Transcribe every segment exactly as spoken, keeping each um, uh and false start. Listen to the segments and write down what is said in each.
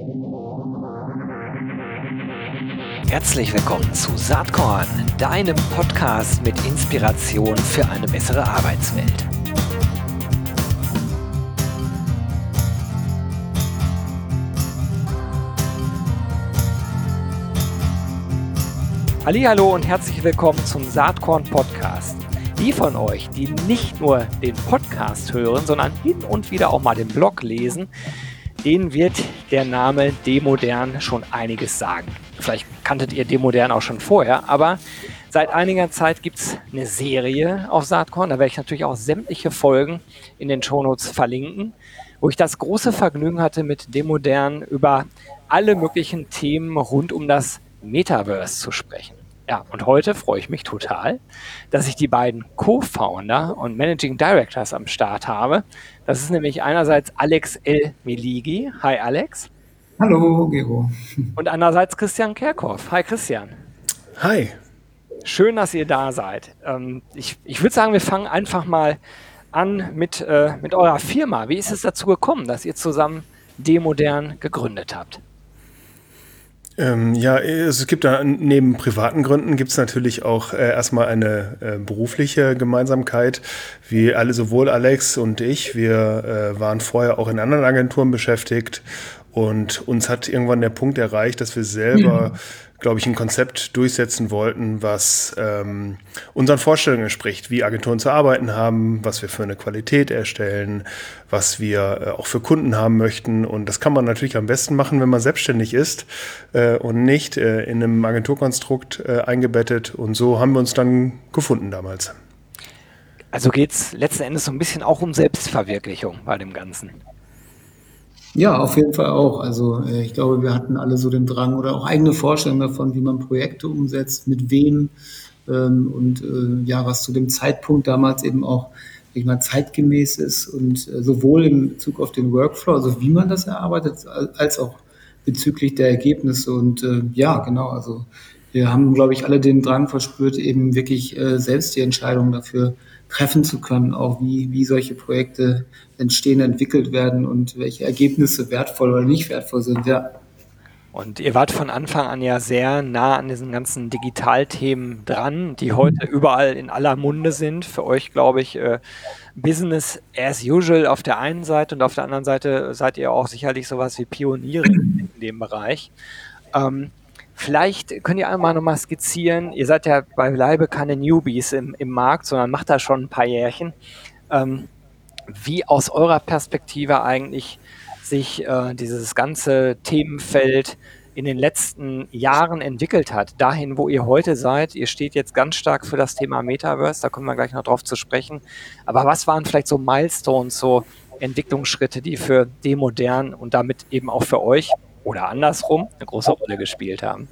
Herzlich willkommen zu Saatkorn, deinem Podcast mit Inspiration für eine bessere Arbeitswelt. Hallihallo und herzlich willkommen zum Saatkorn Podcast. Die von euch, die nicht nur den Podcast hören, sondern hin und wieder auch mal den Blog lesen, denen wird der Name Demodern schon einiges sagen. Vielleicht kanntet ihr Demodern auch schon vorher, aber seit einiger Zeit gibt es eine Serie auf Saatkorn. Da werde ich natürlich auch sämtliche Folgen in den Shownotes verlinken, wo ich das große Vergnügen hatte, mit Demodern über alle möglichen Themen rund um das Metaverse zu sprechen. Ja, und heute freue ich mich total, dass ich die beiden Co-Founder und Managing Directors am Start habe. Das ist nämlich einerseits Alex El-Meligi. Hi Alex. Hallo Gero. Und andererseits Christian Kerkhoff. Hi Christian. Hi. Schön, dass ihr da seid. Ähm, ich ich würde sagen, wir fangen einfach mal an mit, äh, mit eurer Firma. Wie ist es dazu gekommen, dass ihr zusammen Demodern gegründet habt? Ähm, ja, es gibt da neben privaten Gründen gibt es natürlich auch äh, erstmal eine äh, berufliche Gemeinsamkeit. Wie alle, sowohl Alex und ich, wir äh, waren vorher auch in anderen Agenturen beschäftigt und uns hat irgendwann der Punkt erreicht, dass wir selber, mhm. glaube ich, ein Konzept durchsetzen wollten, was ähm, unseren Vorstellungen entspricht, wie Agenturen zu arbeiten haben, was wir für eine Qualität erstellen, was wir äh, auch für Kunden haben möchten. Und das kann man natürlich am besten machen, wenn man selbstständig ist äh, und nicht äh, in einem Agenturkonstrukt äh, eingebettet. Und so haben wir uns dann gefunden damals. Also geht es letzten Endes so ein bisschen auch um Selbstverwirklichung bei dem Ganzen. Ja, auf jeden Fall auch. Also äh, ich glaube, wir hatten alle so den Drang oder auch eigene Vorstellungen davon, wie man Projekte umsetzt, mit wem ähm, und äh, ja, was zu dem Zeitpunkt damals eben auch, ich mal, zeitgemäß ist und äh, sowohl in Bezug auf den Workflow, also wie man das erarbeitet, als auch bezüglich der Ergebnisse. Und äh, ja, genau, also wir haben, glaube ich, alle den Drang verspürt, eben wirklich äh, selbst die Entscheidung dafür treffen zu können, auch wie, wie solche Projekte entstehen, entwickelt werden und welche Ergebnisse wertvoll oder nicht wertvoll sind, ja. Und ihr wart von Anfang an ja sehr nah an diesen ganzen Digitalthemen dran, die heute überall in aller Munde sind. Für euch, glaube ich, äh, Business as usual auf der einen Seite und auf der anderen Seite seid ihr auch sicherlich sowas wie Pioniere in dem Bereich. Ähm, Vielleicht könnt ihr einmal nochmal skizzieren, ihr seid ja beileibe keine Newbies im, im Markt, sondern macht da schon ein paar Jährchen, ähm, wie aus eurer Perspektive eigentlich sich äh, dieses ganze Themenfeld in den letzten Jahren entwickelt hat, dahin, wo ihr heute seid. Ihr steht jetzt ganz stark für das Thema Metaverse, da kommen wir gleich noch drauf zu sprechen. Aber was waren vielleicht so Milestones, so Entwicklungsschritte, die für Demodern und damit eben auch für euch oder andersrum eine große Rolle gespielt haben?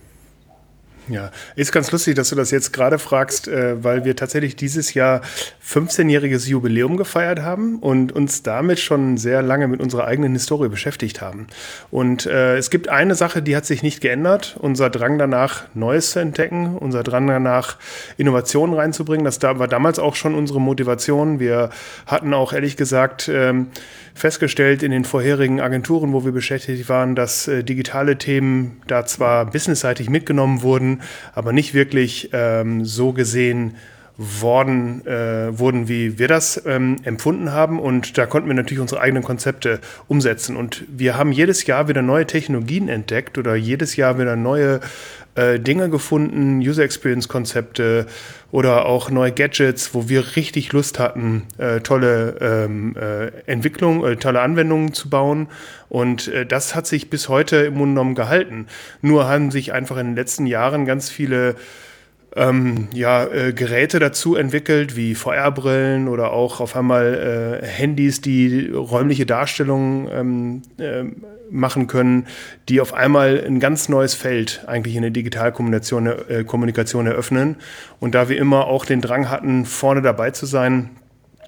Ja, ist ganz lustig, dass du das jetzt gerade fragst, äh, weil wir tatsächlich dieses Jahr fünfzehnjähriges Jubiläum gefeiert haben und uns damit schon sehr lange mit unserer eigenen Historie beschäftigt haben. Und äh, es gibt eine Sache, die hat sich nicht geändert, unser Drang danach, Neues zu entdecken, unser Drang danach, Innovationen reinzubringen. Das war damals auch schon unsere Motivation. Wir hatten auch ehrlich gesagt ähm, festgestellt in den vorherigen Agenturen, wo wir beschäftigt waren, dass äh, digitale Themen da zwar businessseitig mitgenommen wurden, aber nicht wirklich ähm, so gesehen worden, äh, wurden, wie wir das ähm, empfunden haben. Und da konnten wir natürlich unsere eigenen Konzepte umsetzen. Und wir haben jedes Jahr wieder neue Technologien entdeckt oder jedes Jahr wieder neue äh, Dinge gefunden, User-Experience-Konzepte oder auch neue Gadgets, wo wir richtig Lust hatten, äh, tolle ähm, äh, Entwicklungen, äh, tolle Anwendungen zu bauen. Und äh, das hat sich bis heute im Grunde genommen gehalten. Nur haben sich einfach in den letzten Jahren ganz viele Ähm, ja, äh, Geräte dazu entwickelt, wie V R-Brillen oder auch auf einmal äh, Handys, die räumliche Darstellungen ähm, äh, machen können, die auf einmal ein ganz neues Feld eigentlich in der Digitalkommunikation äh, Kommunikation eröffnen. Und da wir immer auch den Drang hatten, vorne dabei zu sein,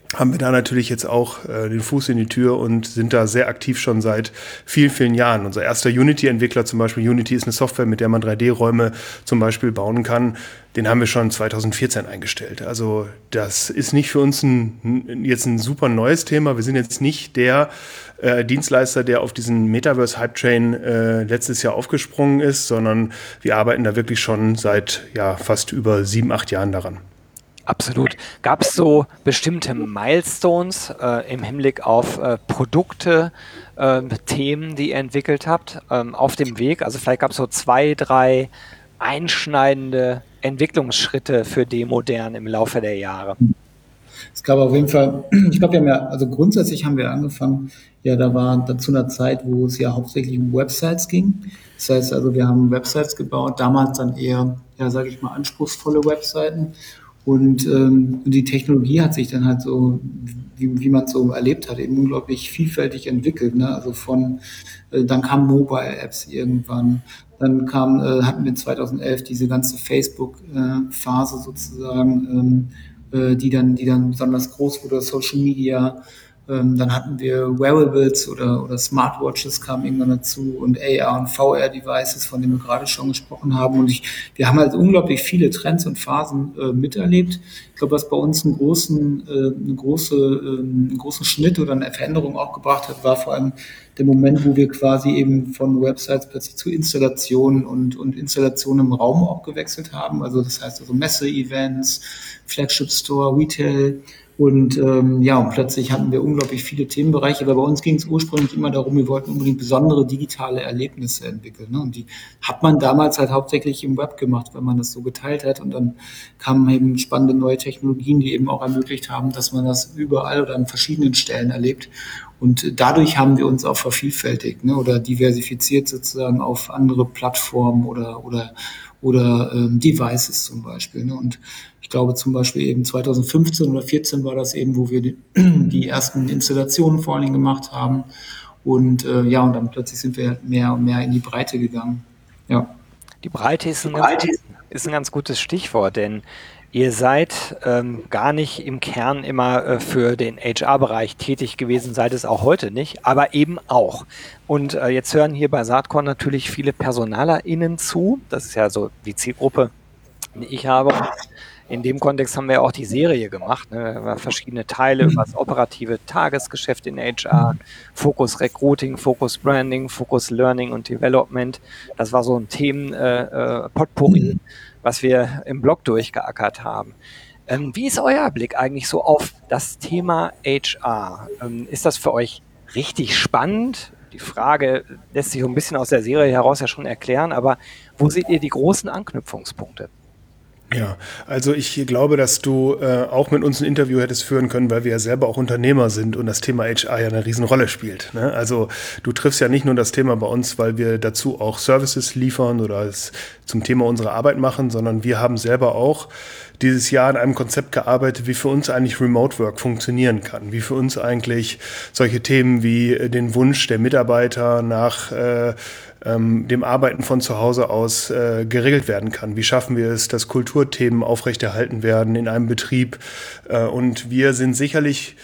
haben wir da natürlich jetzt auch äh, den Fuß in die Tür und sind da sehr aktiv schon seit vielen, vielen Jahren. Unser erster Unity-Entwickler zum Beispiel, Unity ist eine Software, mit der man drei D-Räume zum Beispiel bauen kann, den haben wir schon zweitausendvierzehn eingestellt. Also das ist nicht für uns ein, jetzt ein super neues Thema. Wir sind jetzt nicht der äh, Dienstleister, der auf diesen Metaverse-Hype-Train äh, letztes Jahr aufgesprungen ist, sondern wir arbeiten da wirklich schon seit ja, fast über sieben, acht Jahren daran. Absolut. Gab es so bestimmte Milestones äh, im Hinblick auf äh, Produkte, äh, Themen, die ihr entwickelt habt, ähm, auf dem Weg? Also vielleicht gab es so zwei, drei einschneidende Entwicklungsschritte für Demodern im Laufe der Jahre. Es gab auf jeden Fall, ich glaube, wir haben ja, also grundsätzlich haben wir angefangen, ja, da war dann zu einer Zeit, wo es ja hauptsächlich um Websites ging. Das heißt also, wir haben Websites gebaut, damals dann eher, ja, sage ich mal, anspruchsvolle Webseiten. Und ähm, die Technologie hat sich dann halt so, wie, wie man es so erlebt hat, eben unglaublich vielfältig entwickelt. Ne? Also von, äh, dann kamen Mobile-Apps irgendwann, dann kam, äh, hatten wir zweitausendelf diese ganze Facebook-Phase sozusagen, ähm, äh, die dann, die dann besonders groß wurde, Social Media. Ähm, dann hatten wir Wearables oder, oder Smartwatches kamen irgendwann dazu und A R und V R-Devices, von denen wir gerade schon gesprochen haben. Und ich, wir haben halt unglaublich viele Trends und Phasen äh, miterlebt. Ich glaube, was bei uns einen großen, äh, eine große, äh, einen großen Schnitt oder eine Veränderung auch gebracht hat, war vor allem der Moment, wo wir quasi eben von Websites plötzlich zu Installationen und, und Installationen im Raum auch gewechselt haben. Also das heißt also Messe-Events, Flagship Store, Retail. Und ähm, ja, und plötzlich hatten wir unglaublich viele Themenbereiche, weil bei uns ging es ursprünglich immer darum, wir wollten unbedingt besondere digitale Erlebnisse entwickeln. Ne? Und die hat man damals halt hauptsächlich im Web gemacht, wenn man das so geteilt hat. Und dann kamen eben spannende neue Technologien, die eben auch ermöglicht haben, dass man das überall oder an verschiedenen Stellen erlebt. Und dadurch haben wir uns auch vervielfältigt, ne? Oder diversifiziert sozusagen auf andere Plattformen oder oder oder ähm, Devices zum Beispiel. Ne? Und ich glaube zum Beispiel eben zweitausendfünfzehn oder vierzehn war das eben, wo wir die, die ersten Installationen vor allen Dingen gemacht haben. Und äh, ja, und dann plötzlich sind wir mehr und mehr in die Breite gegangen. Ja. Die Breite ist ein, die Breite ganz, ist ein ganz gutes Stichwort, denn ihr seid ähm, gar nicht im Kern immer äh, für den H R-Bereich tätig gewesen, seid es auch heute nicht, aber eben auch. Und äh, jetzt hören hier bei Saatkorn natürlich viele PersonalerInnen zu. Das ist ja so die Zielgruppe, die ich habe. Und in dem Kontext haben wir auch die Serie gemacht, ne? Verschiedene Teile über das operative Tagesgeschäft in H R, Fokus Recruiting, Fokus Branding, Fokus Learning und Development. Das war so ein Themen äh, äh, Potpourri, was wir im Blog durchgeackert haben. Ähm, wie ist euer Blick eigentlich so auf das Thema H R? Ähm, ist das für euch richtig spannend? Die Frage lässt sich so ein bisschen aus der Serie heraus ja schon erklären, aber wo seht ihr die großen Anknüpfungspunkte? Ja, also ich glaube, dass du äh, auch mit uns ein Interview hättest führen können, weil wir ja selber auch Unternehmer sind und das Thema H R ja eine Riesenrolle spielt. Ne? Also du triffst ja nicht nur das Thema bei uns, weil wir dazu auch Services liefern oder es zum Thema unserer Arbeit machen, sondern wir haben selber auch dieses Jahr an einem Konzept gearbeitet, wie für uns eigentlich Remote Work funktionieren kann, wie für uns eigentlich solche Themen wie den Wunsch der Mitarbeiter nach äh, ähm, dem Arbeiten von zu Hause aus äh, geregelt werden kann. Wie schaffen wir es, dass Kulturthemen aufrechterhalten werden in einem Betrieb? Äh, und wir sind sicherlich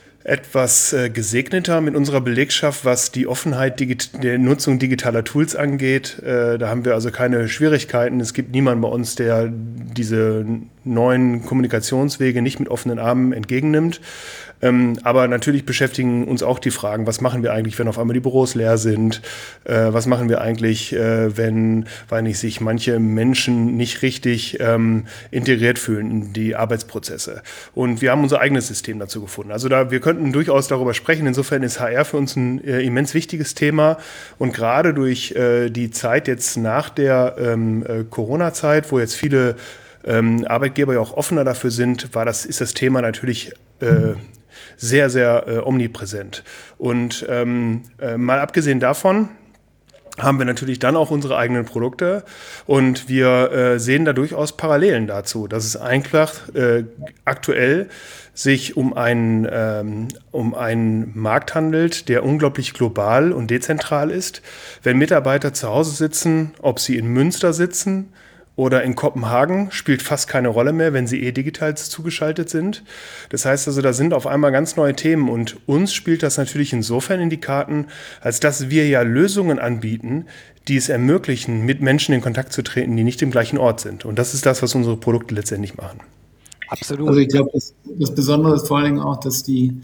etwas äh, gesegneter mit unserer Belegschaft, was die Offenheit digit- der Nutzung digitaler Tools angeht. Äh, da haben wir also keine Schwierigkeiten. Es gibt niemanden bei uns, der diese neuen Kommunikationswege nicht mit offenen Armen entgegennimmt. Ähm, aber natürlich beschäftigen uns auch die Fragen, was machen wir eigentlich, wenn auf einmal die Büros leer sind? Äh, was machen wir eigentlich, äh, wenn, weil nicht sich manche Menschen nicht richtig ähm, integriert fühlen in die Arbeitsprozesse? Und wir haben unser eigenes System dazu gefunden. Also da, wir könnten durchaus darüber sprechen. Insofern ist H R für uns ein äh, immens wichtiges Thema. Und gerade durch äh, die Zeit jetzt nach der ähm, äh, Corona-Zeit, wo jetzt viele ähm, Arbeitgeber ja auch offener dafür sind, war das, ist das Thema natürlich äh, sehr, sehr äh, omnipräsent. Und ähm, äh, mal abgesehen davon haben wir natürlich dann auch unsere eigenen Produkte und wir äh, sehen da durchaus Parallelen dazu, dass es einfach äh, aktuell sich um einen, ähm, um einen Markt handelt, der unglaublich global und dezentral ist. Wenn Mitarbeiter zu Hause sitzen, ob sie in Münster sitzen oder in Kopenhagen spielt fast keine Rolle mehr, wenn sie eh digital zugeschaltet sind. Das heißt also, da sind auf einmal ganz neue Themen und uns spielt das natürlich insofern in die Karten, als dass wir ja Lösungen anbieten, die es ermöglichen, mit Menschen in Kontakt zu treten, die nicht im gleichen Ort sind. Und das ist das, was unsere Produkte letztendlich machen. Absolut. Also ich glaube, das, das Besondere ist vor allen Dingen auch, dass die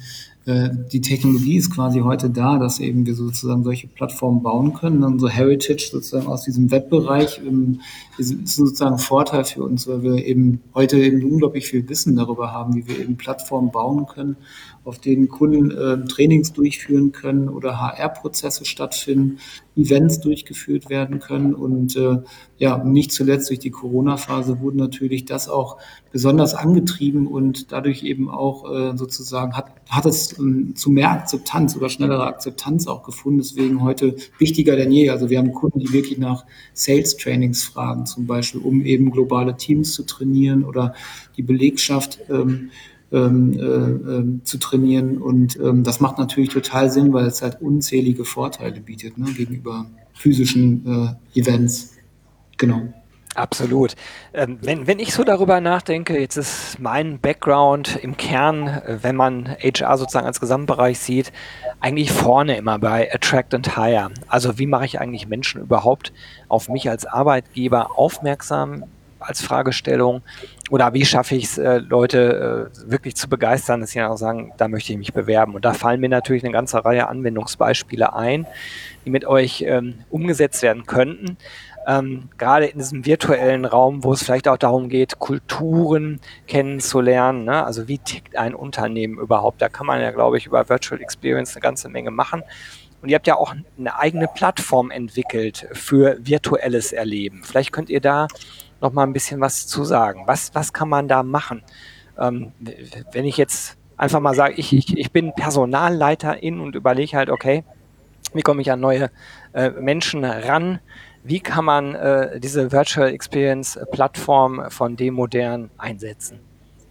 die Technologie ist quasi heute da, dass eben wir sozusagen solche Plattformen bauen können. Unser Heritage sozusagen aus diesem Webbereich ist sozusagen ein Vorteil für uns, weil wir eben heute eben unglaublich viel Wissen darüber haben, wie wir eben Plattformen bauen können, auf denen Kunden äh, Trainings durchführen können oder H R-Prozesse stattfinden, Events durchgeführt werden können. Und äh, ja, nicht zuletzt durch die Corona-Phase wurde natürlich das auch besonders angetrieben und dadurch eben auch äh, sozusagen hat, hat es ähm, zu mehr Akzeptanz oder schnellerer Akzeptanz auch gefunden. Deswegen heute wichtiger denn je. Also wir haben Kunden, die wirklich nach Sales-Trainings fragen, zum Beispiel, um eben globale Teams zu trainieren oder die Belegschaft ähm, Ähm, äh, zu trainieren. Und ähm, das macht natürlich total Sinn, weil es halt unzählige Vorteile bietet, ne, gegenüber physischen äh, Events. Genau. Absolut. Ähm, wenn, wenn ich so darüber nachdenke, jetzt ist mein Background im Kern, äh, wenn man H R sozusagen als Gesamtbereich sieht, eigentlich vorne immer bei Attract and Hire. Also wie mache ich eigentlich Menschen überhaupt auf mich als Arbeitgeber aufmerksam als Fragestellung? Oder wie schaffe ich es, äh, Leute äh, wirklich zu begeistern, dass sie auch sagen, da möchte ich mich bewerben. Und da fallen mir natürlich eine ganze Reihe Anwendungsbeispiele ein, die mit euch ähm, umgesetzt werden könnten. Ähm, gerade in diesem virtuellen Raum, wo es vielleicht auch darum geht, Kulturen kennenzulernen. Ne? Also wie tickt ein Unternehmen überhaupt? Da kann man ja, glaube ich, über Virtual Experience eine ganze Menge machen. Und ihr habt ja auch eine eigene Plattform entwickelt für virtuelles Erleben. Vielleicht könnt ihr da noch mal ein bisschen was zu sagen. Was, was kann man da machen? Ähm, wenn ich jetzt einfach mal sage, ich, ich, ich bin Personalleiterin und überlege halt, okay, wie komme ich an neue äh, Menschen ran? Wie kann man äh, diese Virtual Experience Plattform von Demodern einsetzen?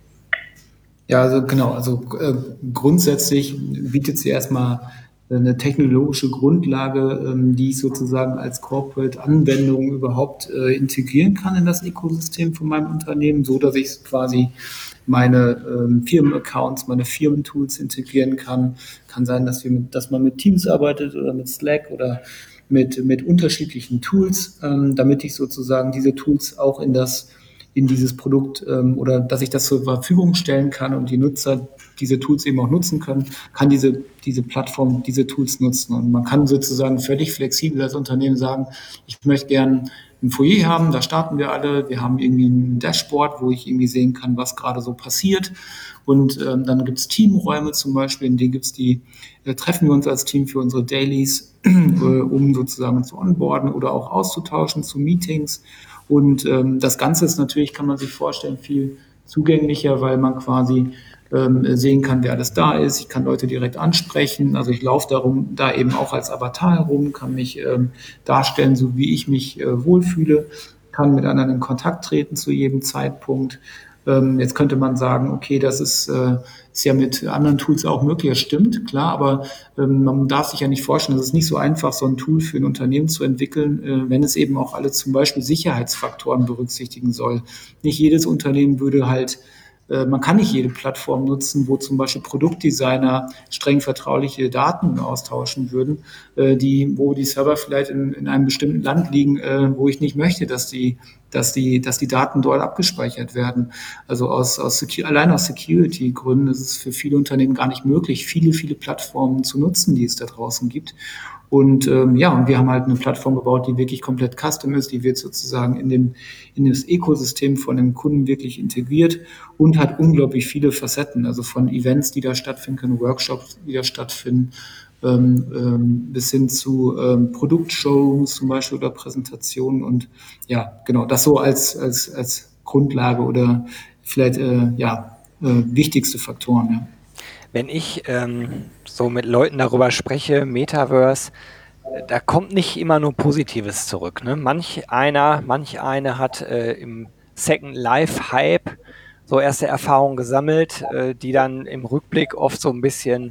Ja, also genau, also äh, grundsätzlich bietet sie erstmal eine technologische Grundlage, ähm, die ich sozusagen als Corporate-Anwendung überhaupt äh, integrieren kann in das Ökosystem von meinem Unternehmen, so dass ich quasi meine ähm, Firmenaccounts, meine Firmentools integrieren kann. Kann sein, dass wir mit, dass man mit Teams arbeitet oder mit Slack oder mit, mit unterschiedlichen Tools, ähm, damit ich sozusagen diese Tools auch in das in dieses Produkt ähm, oder dass ich das zur Verfügung stellen kann und die Nutzer diese Tools eben auch nutzen können, kann diese, diese Plattform diese Tools nutzen. Und man kann sozusagen völlig flexibel als Unternehmen sagen, ich möchte gern ein Foyer haben, da starten wir alle, wir haben irgendwie ein Dashboard, wo ich irgendwie sehen kann, was gerade so passiert. Und ähm, dann gibt es Teamräume zum Beispiel, in denen gibt's die, äh, treffen wir uns als Team für unsere Dailies, äh, um sozusagen zu onboarden oder auch auszutauschen zu Meetings. Und ähm, das Ganze ist natürlich, kann man sich vorstellen, viel zugänglicher, weil man quasi ähm, sehen kann, wer alles da ist. Ich kann Leute direkt ansprechen. Also ich laufe darum, da eben auch als Avatar herum, kann mich ähm, darstellen, so wie ich mich äh, wohlfühle, kann mit anderen in Kontakt treten zu jedem Zeitpunkt. Ähm, jetzt könnte man sagen, okay, das ist, äh, ist ja mit anderen Tools auch möglich. Das stimmt, klar, aber ähm, man darf sich ja nicht vorstellen, es ist nicht so einfach, so ein Tool für ein Unternehmen zu entwickeln, äh, wenn es eben auch alle zum Beispiel Sicherheitsfaktoren berücksichtigen soll. Nicht jedes Unternehmen würde halt man kann nicht jede Plattform nutzen, wo zum Beispiel Produktdesigner streng vertrauliche Daten austauschen würden, die, wo die Server vielleicht in, in einem bestimmten Land liegen, wo ich nicht möchte, dass die, dass die, dass die Daten dort abgespeichert werden. Also aus, aus allein aus Security-Gründen ist es für viele Unternehmen gar nicht möglich, viele, viele Plattformen zu nutzen, die es da draußen gibt. Und ähm, ja, und wir haben halt eine Plattform gebaut, die wirklich komplett custom ist, die wird sozusagen in dem in das Ökosystem von dem Kunden wirklich integriert und hat unglaublich viele Facetten, also von Events, die da stattfinden können, Workshops, die da stattfinden, ähm, ähm, bis hin zu ähm, Produktshowrooms zum Beispiel oder Präsentationen. Und ja, genau, das so als als als Grundlage oder vielleicht äh, ja äh, wichtigste Faktoren. Ja. Wenn ich ähm, so mit Leuten darüber spreche, Metaverse, da kommt nicht immer nur Positives zurück. Ne? Manch einer, manch eine hat äh, im Second Life Hype so erste Erfahrungen gesammelt, äh, die dann im Rückblick oft so ein bisschen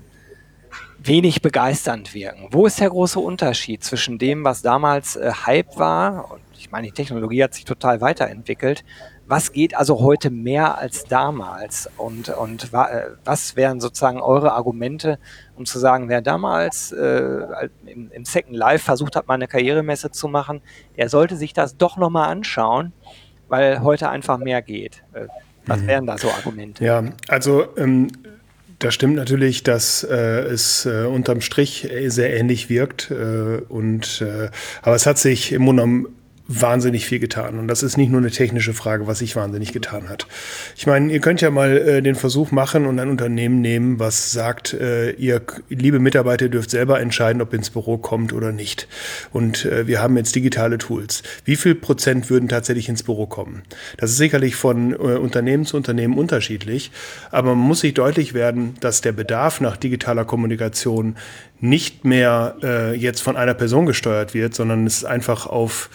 wenig begeisternd wirken. Wo ist der große Unterschied zwischen dem, was damals äh, Hype war, ich meine, die Technologie hat sich total weiterentwickelt. Was geht also heute mehr als damals? Und, und wa, was wären sozusagen eure Argumente, um zu sagen, wer damals äh, im, im Second Life versucht hat, mal eine Karrieremesse zu machen, der sollte sich das doch nochmal anschauen, weil heute einfach mehr geht. Äh, was wären da so Argumente? Ja, also ähm, das stimmt natürlich, dass äh, es äh, unterm Strich sehr ähnlich wirkt. Äh, und, äh, aber es hat sich im Grunde genommen wahnsinnig viel getan. Und das ist nicht nur eine technische Frage, was sich wahnsinnig getan hat. Ich meine, ihr könnt ja mal äh, den Versuch machen und ein Unternehmen nehmen, was sagt, äh, ihr, liebe Mitarbeiter, dürft selber entscheiden, ob ihr ins Büro kommt oder nicht. Und äh, wir haben jetzt digitale Tools. Wie viel Prozent würden tatsächlich ins Büro kommen? Das ist sicherlich von äh, Unternehmen zu Unternehmen unterschiedlich. Aber man muss sich deutlich werden, dass der Bedarf nach digitaler Kommunikation nicht mehr äh, jetzt von einer Person gesteuert wird, sondern es ist einfach auf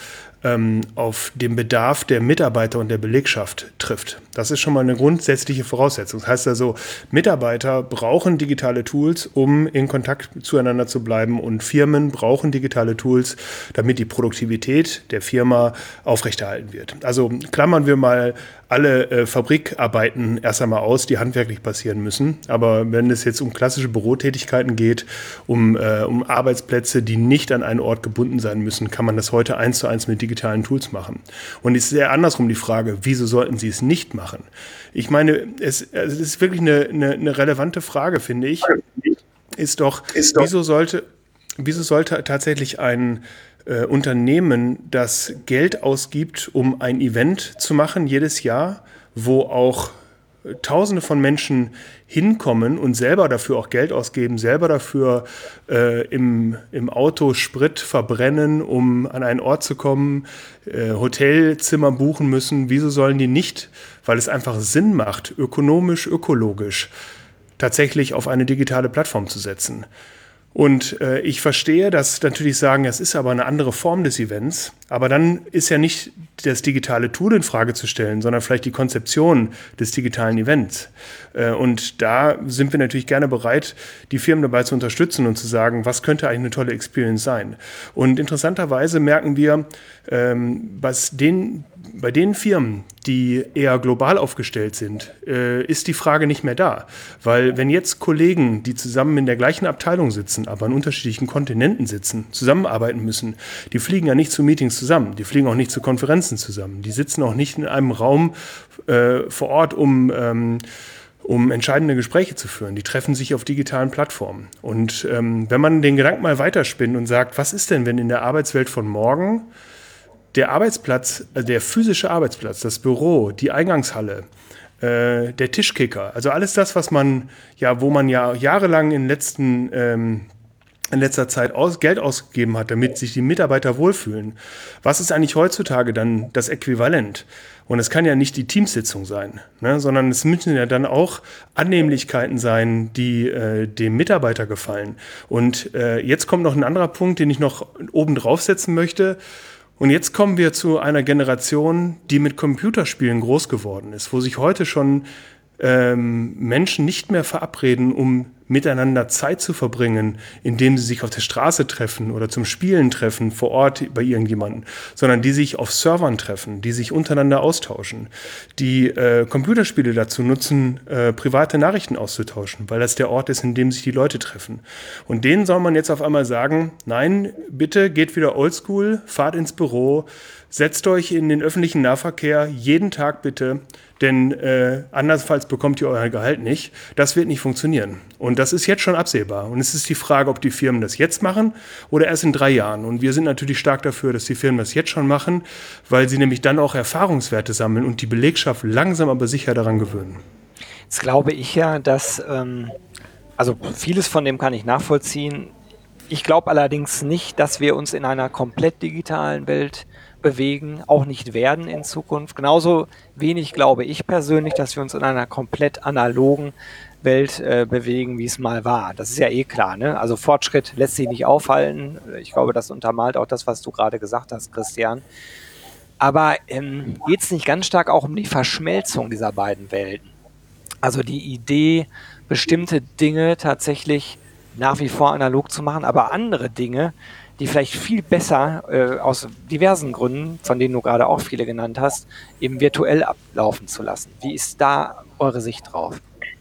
auf den Bedarf der Mitarbeiter und der Belegschaft trifft. Das ist schon mal eine grundsätzliche Voraussetzung. Das heißt also, Mitarbeiter brauchen digitale Tools, um in Kontakt zueinander zu bleiben, und Firmen brauchen digitale Tools, damit die Produktivität der Firma aufrechterhalten wird. Also klammern wir mal alle äh, Fabrikarbeiten erst einmal aus, die handwerklich passieren müssen. Aber wenn es jetzt um klassische Bürotätigkeiten geht, um, äh, um Arbeitsplätze, die nicht an einen Ort gebunden sein müssen, kann man das heute eins zu eins mit digitalen Tools machen. Und es ist eher andersrum die Frage, wieso sollten sie es nicht machen? Ich meine, es, es ist wirklich eine, eine, eine relevante Frage, finde ich. Ist doch, ist doch wieso sollte, wieso sollte tatsächlich ein Äh, Unternehmen, das Geld ausgibt, um ein Event zu machen jedes Jahr, wo auch äh, Tausende von Menschen hinkommen und selber dafür auch Geld ausgeben, selber dafür äh, im, im Auto Sprit verbrennen, um an einen Ort zu kommen, äh, Hotelzimmer buchen müssen. Wieso sollen die nicht, weil es einfach Sinn macht, ökonomisch, ökologisch, tatsächlich auf eine digitale Plattform zu setzen? Und äh, ich verstehe, dass natürlich sagen, es ist aber eine andere Form des Events. Aber dann ist ja nicht das digitale Tool in Frage zu stellen, sondern vielleicht die Konzeption des digitalen Events. Äh, und da sind wir natürlich gerne bereit, die Firmen dabei zu unterstützen und zu sagen, was könnte eigentlich eine tolle Experience sein. Und interessanterweise merken wir, ähm, was den bei den Firmen, die eher global aufgestellt sind, äh, ist die Frage nicht mehr da. Weil wenn jetzt Kollegen, die zusammen in der gleichen Abteilung sitzen, aber an unterschiedlichen Kontinenten sitzen, zusammenarbeiten müssen, die fliegen ja nicht zu Meetings zusammen, die fliegen auch nicht zu Konferenzen zusammen, die sitzen auch nicht in einem Raum äh, vor Ort, um, ähm, um entscheidende Gespräche zu führen. Die treffen sich auf digitalen Plattformen. Und ähm, wenn man den Gedanken mal weiterspinnt und sagt, was ist denn, wenn in der Arbeitswelt von morgen der Arbeitsplatz, der physische Arbeitsplatz, das Büro, die Eingangshalle, äh, der Tischkicker, also alles das, was man ja, wo man ja jahrelang in letzten ähm, in letzter Zeit aus, Geld ausgegeben hat, damit sich die Mitarbeiter wohlfühlen. Was ist eigentlich heutzutage dann das Äquivalent? Und es kann ja nicht die Teamsitzung sein, ne, sondern es müssen ja dann auch Annehmlichkeiten sein, die äh, dem Mitarbeiter gefallen. Und äh, jetzt kommt noch ein anderer Punkt, den ich noch oben drauf setzen möchte. Und jetzt kommen wir zu einer Generation, die mit Computerspielen groß geworden ist, wo sich heute schon ähm, Menschen nicht mehr verabreden, um miteinander Zeit zu verbringen, indem sie sich auf der Straße treffen oder zum Spielen treffen, vor Ort bei irgendjemandem, sondern die sich auf Servern treffen, die sich untereinander austauschen, die äh, Computerspiele dazu nutzen, äh, private Nachrichten auszutauschen, weil das der Ort ist, in dem sich die Leute treffen. Und denen soll man jetzt auf einmal sagen, nein, bitte geht wieder oldschool, fahrt ins Büro, setzt euch in den öffentlichen Nahverkehr, jeden Tag bitte, denn äh, andernfalls bekommt ihr euer Gehalt nicht. Das wird nicht funktionieren. Und das ist jetzt schon absehbar. Und es ist die Frage, ob die Firmen das jetzt machen oder erst in drei Jahren. Und wir sind natürlich stark dafür, dass die Firmen das jetzt schon machen, weil sie nämlich dann auch Erfahrungswerte sammeln und die Belegschaft langsam aber sicher daran gewöhnen. Jetzt glaube ich ja, dass, ähm, also vieles von dem kann ich nachvollziehen. Ich glaube allerdings nicht, dass wir uns in einer komplett digitalen Welt bewegen, auch nicht werden in Zukunft. Genauso wenig glaube ich persönlich, dass wir uns in einer komplett analogen Welt äh, bewegen, wie es mal war. Das ist ja eh klar, ne? Also Fortschritt lässt sich nicht aufhalten. Ich glaube, das untermalt auch das, was du gerade gesagt hast, Christian. Aber ähm, geht es nicht ganz stark auch um die Verschmelzung dieser beiden Welten? Also die Idee, bestimmte Dinge tatsächlich nach wie vor analog zu machen, aber andere Dinge die vielleicht viel besser äh, aus diversen Gründen, von denen du gerade auch viele genannt hast, eben virtuell ablaufen zu lassen. Wie ist da eure Sicht drauf?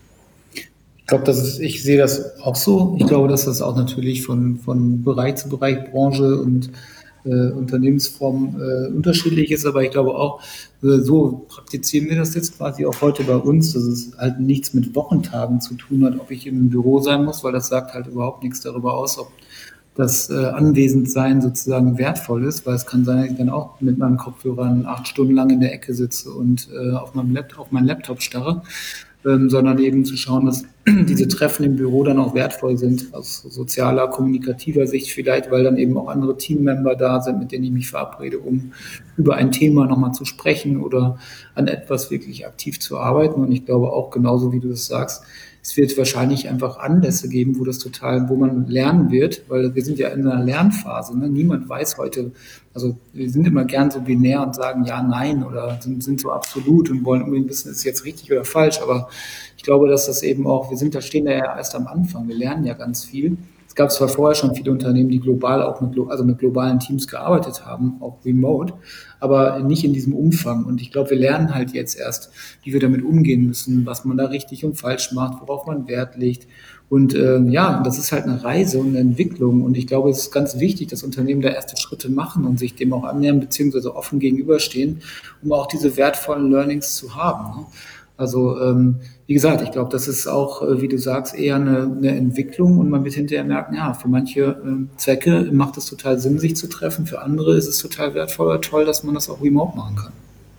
Ich glaube, das ist, ich sehe das auch so. Ich glaube, dass das auch natürlich von, von Bereich zu Bereich, Branche und äh, Unternehmensform äh, unterschiedlich ist, aber ich glaube auch, äh, so praktizieren wir das jetzt quasi auch heute bei uns, dass es halt nichts mit Wochentagen zu tun hat, ob ich im Büro sein muss, weil das sagt halt überhaupt nichts darüber aus, ob das äh, Anwesendsein sozusagen wertvoll ist, weil es kann sein, dass ich dann auch mit meinen Kopfhörern acht Stunden lang in der Ecke sitze und äh, auf, meinem Laptop, auf meinen Laptop starre, ähm, sondern eben zu schauen, dass diese Treffen im Büro dann auch wertvoll sind, aus sozialer, kommunikativer Sicht vielleicht, weil dann eben auch andere Teammember da sind, mit denen ich mich verabrede, um über ein Thema nochmal zu sprechen oder an etwas wirklich aktiv zu arbeiten. Und ich glaube auch, genauso wie du das sagst, es wird wahrscheinlich einfach Anlässe geben, wo das total, wo man lernen wird, weil wir sind ja in einer Lernphase. Ne? Niemand weiß heute, also wir sind immer gern so binär und sagen ja, nein oder sind, sind so absolut und wollen unbedingt wissen, ist es jetzt richtig oder falsch. Aber ich glaube, dass das eben auch, wir sind da, stehen da ja erst am Anfang. Wir lernen ja ganz viel. Es gab zwar vorher schon viele Unternehmen, die global auch mit, also mit globalen Teams gearbeitet haben, auch remote, aber nicht in diesem Umfang. Und ich glaube, wir lernen halt jetzt erst, wie wir damit umgehen müssen, was man da richtig und falsch macht, worauf man Wert legt. Und äh, ja, das ist halt eine Reise und eine Entwicklung. Und ich glaube, es ist ganz wichtig, dass Unternehmen da erste Schritte machen und sich dem auch annähern, beziehungsweise offen gegenüberstehen, um auch diese wertvollen Learnings zu haben. Ne? Also ähm, wie gesagt, ich glaube, das ist auch, äh, wie du sagst, eher eine, eine Entwicklung und man wird hinterher merken, ja, für manche äh, Zwecke macht es total Sinn, sich zu treffen, für andere ist es total wertvoll oder toll, dass man das auch remote machen kann.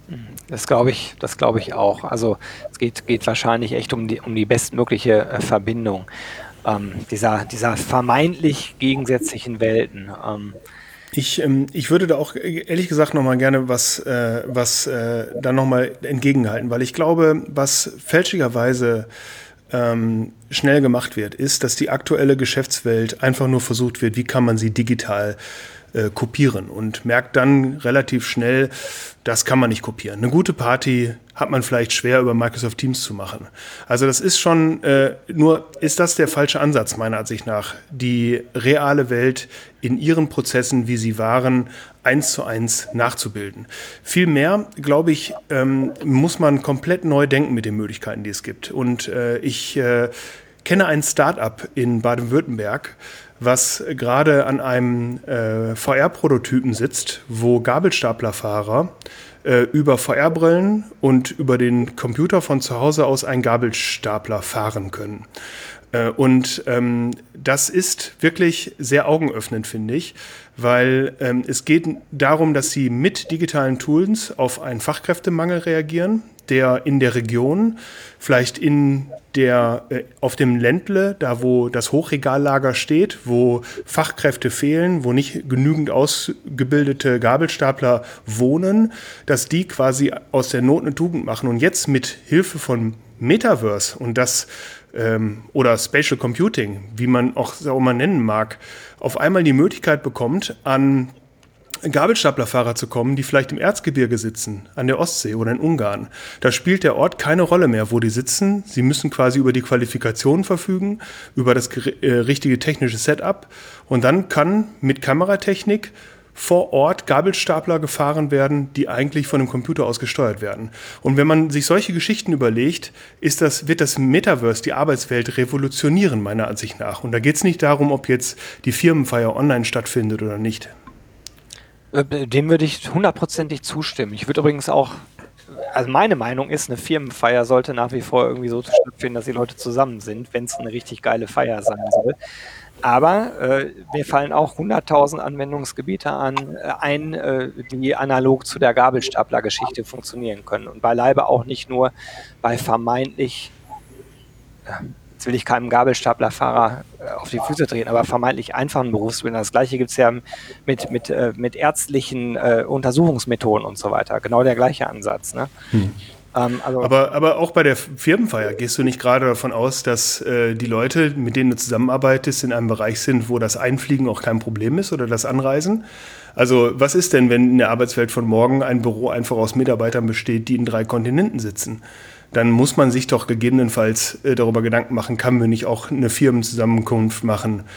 Das glaube ich, das glaube ich auch. Also es geht, geht wahrscheinlich echt um die, um die bestmögliche äh, Verbindung ähm, dieser, dieser vermeintlich gegensätzlichen Welten. Ähm, Ich, ähm, ich würde da auch ehrlich gesagt nochmal gerne was, äh, was äh, da nochmal entgegenhalten, weil ich glaube, was fälschlicherweise ähm, schnell gemacht wird, ist, dass die aktuelle Geschäftswelt einfach nur versucht wird, wie kann man sie digital äh, kopieren und merkt dann relativ schnell, das kann man nicht kopieren. Eine gute Party hat man vielleicht schwer über Microsoft Teams zu machen. Also das ist schon, äh, nur ist das der falsche Ansatz meiner Ansicht nach, die reale Welt in ihren Prozessen, wie sie waren, eins zu eins nachzubilden. Vielmehr, glaube ich, ähm, muss man komplett neu denken mit den Möglichkeiten, die es gibt. Und äh, ich äh, kenne ein Start-up in Baden-Württemberg, was gerade an einem äh, V R-Prototypen sitzt, wo Gabelstaplerfahrer äh, über V R-Brillen und über den Computer von zu Hause aus einen Gabelstapler fahren können. Äh, und ähm, das ist wirklich sehr augenöffnend, finde ich, weil ähm, es geht darum, dass sie mit digitalen Tools auf einen Fachkräftemangel reagieren, der in der Region, vielleicht in der, äh, auf dem Ländle, da wo das Hochregallager steht, wo Fachkräfte fehlen, wo nicht genügend ausgebildete Gabelstapler wohnen, dass die quasi aus der Not eine Tugend machen und jetzt mit Hilfe von Metaverse und das ähm, oder Spatial Computing, wie man auch, auch mal nennen mag, auf einmal die Möglichkeit bekommt, an Gabelstaplerfahrer zu kommen, die vielleicht im Erzgebirge sitzen, an der Ostsee oder in Ungarn. Da spielt der Ort keine Rolle mehr, wo die sitzen. Sie müssen quasi über die Qualifikationen verfügen, über das äh, richtige technische Setup. Und dann kann mit Kameratechnik vor Ort Gabelstapler gefahren werden, die eigentlich von einem Computer aus gesteuert werden. Und wenn man sich solche Geschichten überlegt, ist das, wird das Metaverse die Arbeitswelt revolutionieren, meiner Ansicht nach. Und da geht es nicht darum, ob jetzt die Firmenfeier online stattfindet oder nicht. Dem würde ich hundertprozentig zustimmen. Ich würde übrigens auch, also meine Meinung ist, eine Firmenfeier sollte nach wie vor irgendwie so stattfinden, dass die Leute zusammen sind, wenn es eine richtig geile Feier sein soll. Aber äh, mir fallen auch hunderttausend Anwendungsgebiete an, äh, ein, äh, die analog zu der Gabelstapler-Geschichte funktionieren können. Und beileibe auch nicht nur bei vermeintlich, äh, jetzt will ich keinem Gabelstaplerfahrer äh, auf die Füße treten, aber vermeintlich einfachen Berufsbildern. Das Gleiche gibt es ja mit, mit, äh, mit ärztlichen äh, Untersuchungsmethoden und so weiter. Genau der gleiche Ansatz. Ne? Hm. Ähm, also aber, aber auch bei der Firmenfeier gehst du nicht gerade davon aus, dass äh, die Leute, mit denen du zusammenarbeitest, in einem Bereich sind, wo das Einfliegen auch kein Problem ist oder das Anreisen? Also was ist denn, wenn in der Arbeitswelt von morgen ein Büro einfach aus Mitarbeitern besteht, die in drei Kontinenten sitzen? Dann muss man sich doch gegebenenfalls äh, darüber Gedanken machen, kann man nicht auch eine Firmenzusammenkunft machen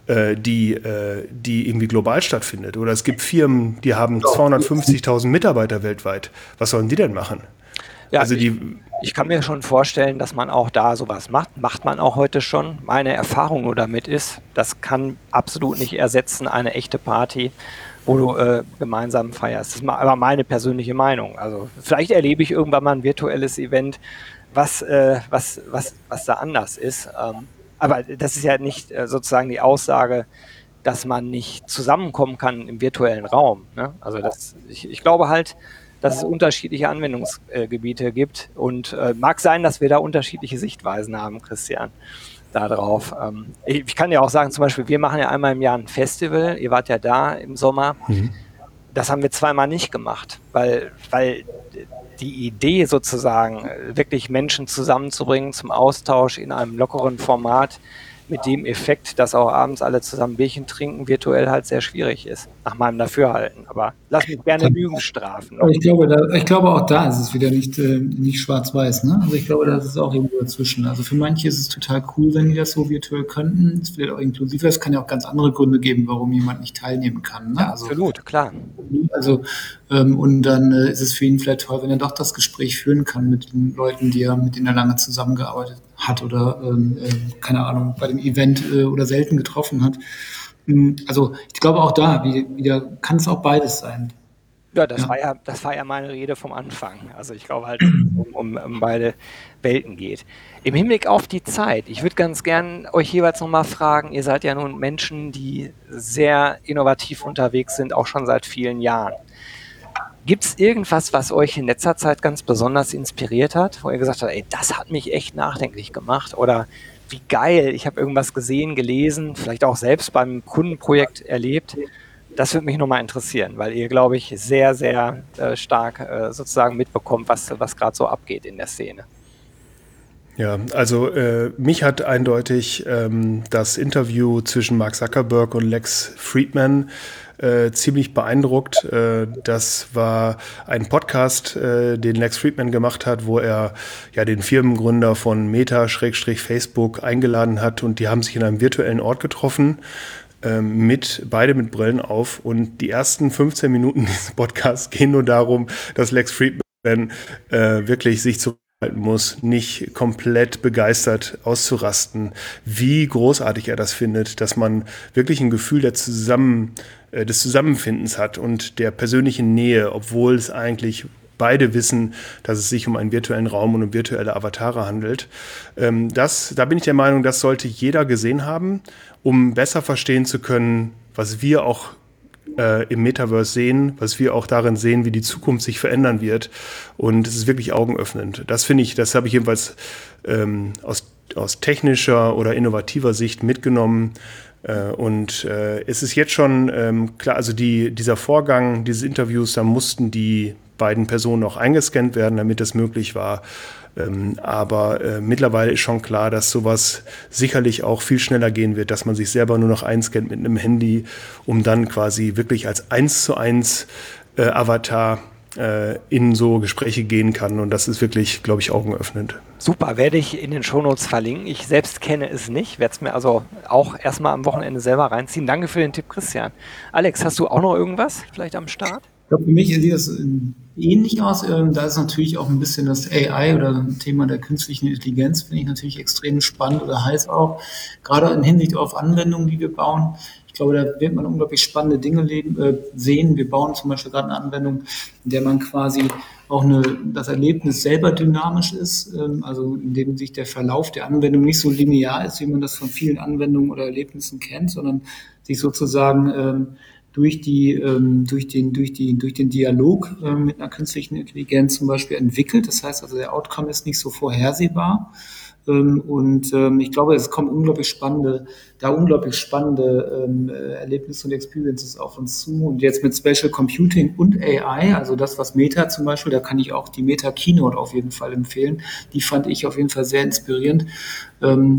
äh, die, äh, die irgendwie global stattfindet. Oder es gibt Firmen, die haben zweihundertfünfzigtausend Mitarbeiter weltweit. Was sollen die denn machen? Ja, also die, ich, ich kann mir schon vorstellen, dass man auch da sowas macht. Macht man auch heute schon. Meine Erfahrung nur damit ist, das kann absolut nicht ersetzen eine echte Party, wo du äh, gemeinsam feierst. Das ist mal, aber meine persönliche Meinung. Also vielleicht erlebe ich irgendwann mal ein virtuelles Event, was, äh, was, was, was da anders ist. Ähm, aber das ist ja nicht äh, sozusagen die Aussage, dass man nicht zusammenkommen kann im virtuellen Raum. Ne? Also das, ich, ich glaube halt, dass es unterschiedliche Anwendungsgebiete gibt und äh, mag sein, dass wir da unterschiedliche Sichtweisen haben, Christian, da drauf. Ähm, ich, ich kann ja auch sagen, zum Beispiel, wir machen ja einmal im Jahr ein Festival, ihr wart ja da im Sommer, mhm. Das haben wir zweimal nicht gemacht, weil, weil die Idee sozusagen, wirklich Menschen zusammenzubringen zum Austausch in einem lockeren Format, mit dem Effekt, dass auch abends alle zusammen Bierchen trinken, virtuell halt sehr schwierig ist, nach meinem Dafürhalten. Aber lass mich gerne Lügen strafen. Ich glaube, da, ich glaube, auch da ist es wieder nicht, äh, nicht schwarz-weiß. Ne? Also ich glaube, das ist auch irgendwo dazwischen. Also für manche ist es total cool, wenn die das so virtuell könnten. Es wird auch inklusiver. Es kann ja auch ganz andere Gründe geben, warum jemand nicht teilnehmen kann. Ne? Ja, also, absolut, klar. Also ähm, und dann äh, ist es für ihn vielleicht toll, wenn er doch das Gespräch führen kann mit den Leuten, die er, mit denen er lange zusammengearbeitet hat oder ähm, äh, keine Ahnung, bei dem Event äh, oder selten getroffen hat. Also ich glaube auch da, wie, wieder kann es auch beides sein. Ja, das ja. war ja, das war ja meine Rede vom Anfang. Also ich glaube halt, dass es um, um, um beide Welten geht. Im Hinblick auf die Zeit, ich würde ganz gern euch jeweils nochmal fragen, ihr seid ja nun Menschen, die sehr innovativ unterwegs sind, auch schon seit vielen Jahren. Gibt es irgendwas, was euch in letzter Zeit ganz besonders inspiriert hat, wo ihr gesagt habt, ey, das hat mich echt nachdenklich gemacht oder wie geil, ich habe irgendwas gesehen, gelesen, vielleicht auch selbst beim Kundenprojekt erlebt. Das würde mich nochmal interessieren, weil ihr, glaube ich, sehr, sehr äh, stark äh, sozusagen mitbekommt, was, was gerade so abgeht in der Szene. Ja, also äh, mich hat eindeutig ähm, das Interview zwischen Mark Zuckerberg und Lex Fridman äh, ziemlich beeindruckt. Äh, das war ein Podcast, äh, den Lex Fridman gemacht hat, wo er ja den Firmengründer von Meta-Facebook eingeladen hat und die haben sich in einem virtuellen Ort getroffen. Mit, beide mit Brillen auf und die ersten fünfzehn Minuten dieses Podcasts gehen nur darum, dass Lex Fridman äh, wirklich sich zurückhalten muss, nicht komplett begeistert auszurasten, wie großartig er das findet, dass man wirklich ein Gefühl der Zusammen, äh, des Zusammenfindens hat und der persönlichen Nähe, obwohl es eigentlich beide wissen, dass es sich um einen virtuellen Raum und um virtuelle Avatare handelt. Ähm, das, da bin ich der Meinung, das sollte jeder gesehen haben, um besser verstehen zu können, was wir auch äh, im Metaverse sehen, was wir auch darin sehen, wie die Zukunft sich verändern wird. Und es ist wirklich augenöffnend. Das finde ich, das habe ich jedenfalls ähm, aus, aus technischer oder innovativer Sicht mitgenommen. Äh, und äh, es ist jetzt schon ähm, klar, also die, dieser Vorgang dieses Interviews, da mussten die beiden Personen auch eingescannt werden, damit das möglich war. Ähm, aber äh, mittlerweile ist schon klar, dass sowas sicherlich auch viel schneller gehen wird, dass man sich selber nur noch einscannt mit einem Handy, um dann quasi wirklich als eins zu eins äh, Avatar äh, in so Gespräche gehen kann. Und das ist wirklich, glaube ich, augenöffnend. Super, werde ich in den Shownotes verlinken. Ich selbst kenne es nicht, werde es mir also auch erstmal am Wochenende selber reinziehen. Danke für den Tipp, Christian. Alex, hast du auch noch irgendwas vielleicht am Start? Ich glaube, für mich sieht das ähnlich aus. Da ist natürlich auch ein bisschen das A I oder ein Thema der künstlichen Intelligenz, finde ich natürlich extrem spannend oder heiß auch. Gerade in Hinsicht auf Anwendungen, die wir bauen. Ich glaube, da wird man unglaublich spannende Dinge leben, äh, sehen. Wir bauen zum Beispiel gerade eine Anwendung, in der man quasi auch eine, das Erlebnis selber dynamisch ist, ähm, also in dem sich der Verlauf der Anwendung nicht so linear ist, wie man das von vielen Anwendungen oder Erlebnissen kennt, sondern sich sozusagen ähm, durch die, ähm, durch den, durch die, durch den Dialog ähm, mit einer künstlichen Intelligenz zum Beispiel entwickelt. Das heißt also, der Outcome ist nicht so vorhersehbar. Ähm, und ähm, ich glaube, es kommen unglaublich spannende, da unglaublich spannende ähm, Erlebnisse und Experiences auf uns zu. Und jetzt mit Spatial Computing und A I, also das, was Meta zum Beispiel, da kann ich auch die Meta Keynote auf jeden Fall empfehlen. Die fand ich auf jeden Fall sehr inspirierend. Ähm,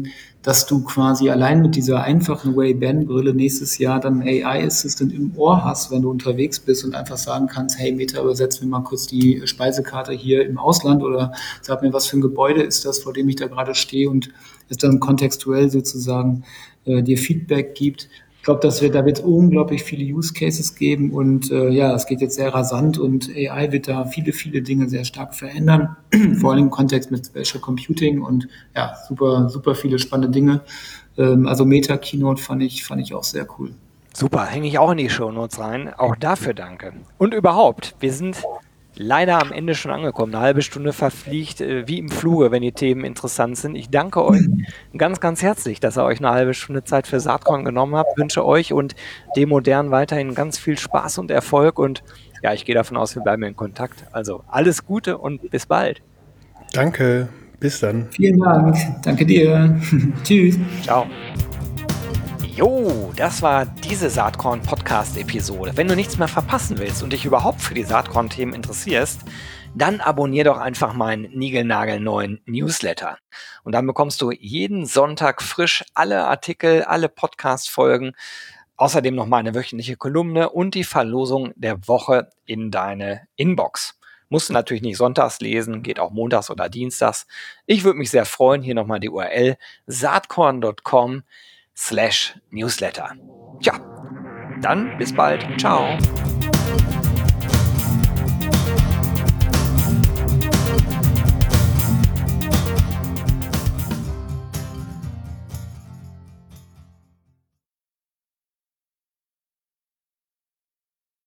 dass du quasi allein mit dieser einfachen Ray-Ban-Brille nächstes Jahr dann A I-Assistant im Ohr hast, wenn du unterwegs bist und einfach sagen kannst, hey Meta, übersetz mir mal kurz die Speisekarte hier im Ausland oder sag mir, was für ein Gebäude ist das, vor dem ich da gerade stehe und es dann kontextuell sozusagen äh, dir Feedback gibt. Ich glaube, dass wir, da wird es unglaublich viele Use Cases geben und äh, ja, es geht jetzt sehr rasant und A I wird da viele, viele Dinge sehr stark verändern, vor allem im Kontext mit Spatial Computing und ja, super, super viele spannende Dinge. Ähm, also Meta Keynote fand ich, fand ich auch sehr cool. Super, hänge ich auch in die Shownotes rein. Auch dafür danke. Und überhaupt, wir sind leider am Ende schon angekommen. Eine halbe Stunde verfliegt äh, wie im Fluge, wenn die Themen interessant sind. Ich danke euch ganz, ganz herzlich, dass ihr euch eine halbe Stunde Zeit für Saatkorn genommen habt. Wünsche euch und dem Modern weiterhin ganz viel Spaß und Erfolg. Und ja, ich gehe davon aus, wir bleiben in Kontakt. Also alles Gute und bis bald. Danke, bis dann. Vielen Dank, danke dir. Tschüss. Ciao. Jo, das war diese Saatkorn-Podcast-Episode. Wenn du nichts mehr verpassen willst und dich überhaupt für die Saatkorn-Themen interessierst, dann abonnier doch einfach meinen niegelnagelneuen Newsletter. Und dann bekommst du jeden Sonntag frisch alle Artikel, alle Podcast-Folgen, außerdem noch meine wöchentliche Kolumne und die Verlosung der Woche in deine Inbox. Musst du natürlich nicht sonntags lesen, geht auch montags oder dienstags. Ich würde mich sehr freuen, hier nochmal die U R L saatkorn punkt com slash Newsletter. Tja, dann bis bald. Ciao.